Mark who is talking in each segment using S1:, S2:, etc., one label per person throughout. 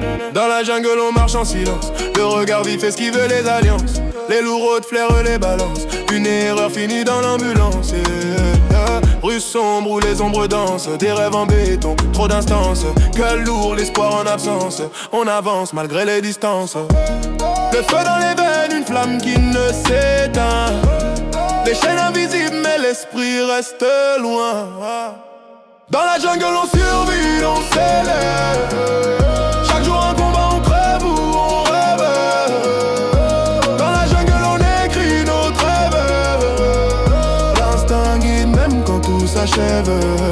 S1: Dans la jungle on marche en silence. Le regard vif esquive les alliances. Les loups de flairent les balances. Une erreur finit dans l'ambulance. Rue sombre où les ombres dansent. Des rêves en béton, trop d'instances. Cœur lourd, l'espoir en absence. On avance malgré les distances. Le feu dans les veines, une flamme qui ne s'éteint. Les chaînes invisibles mais l'esprit reste loin. Dans la jungle on survit, on s'élève. Chaque jour un combat, on crève ou on rêve. Dans la jungle on écrit notre rêve. L'instinct guide même quand tout s'achève.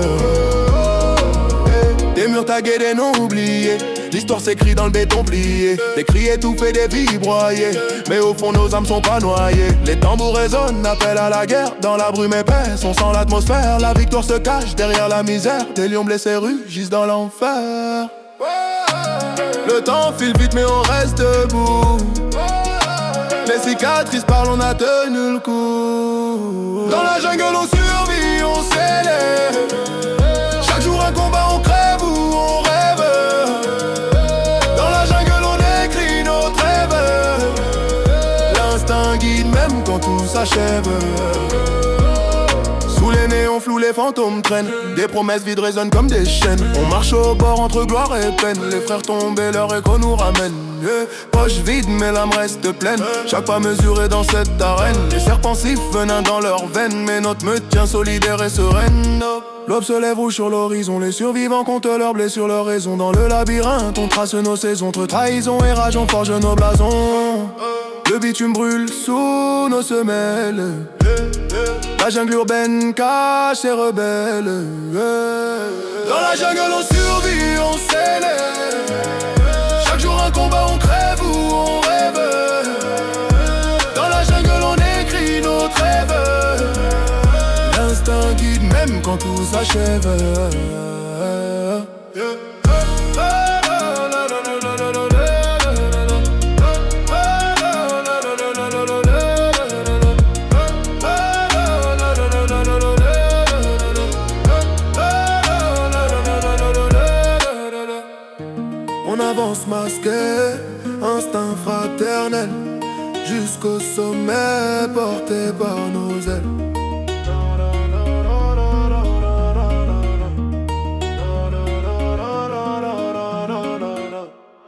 S1: Des murs tagués, des noms oubliés. L'histoire s'écrit dans le béton plié. Des cris étouffés, des vies broyées. Mais au fond nos âmes sont pas noyées. Les tambours résonnent, appel à la guerre. Dans la brume épaisse, on sent l'atmosphère. La victoire se cache derrière la misère. Des lions blessés rugissent dans l'enfer. Le temps file vite mais on reste debout. Les cicatrices parlent, on a tenu le coup. Dans la jungle on survit, on s'élève. Chaque jour un combat, on crève ou on rêve. Dans la jungle on écrit notre rêve. L'instinct guide même quand tout s'achève. Sous les néons flous, les fantômes traînent. Des promesses vides résonnent comme des chaînes. On marche au bord entre gloire et peine. Les frères tombés, leur écho nous ramène. Poche vide mais l'âme reste pleine. Chaque pas mesuré dans cette arène. Les serpents sifflent venin dans leurs veines. Mais notre me tient solidaire et sereine. L'aube se lève rouge sur l'horizon. Les survivants comptent leurs blessures, leurs raisons. Dans le labyrinthe on trace nos saisons. Entre trahison et rage on forge nos blasons. Le bitume brûle sous nos semelles. La jungle urbaine cache ses rebelles. Dans la jungle on survit, on s'élève. Chaque jour un combat, on crève ou on rêve. Dans la jungle on écrit notre rêve. L'instinct guide même quand tout s'achève. On avance masqué, instinct fraternel, jusqu'au sommet porté par nos ailes.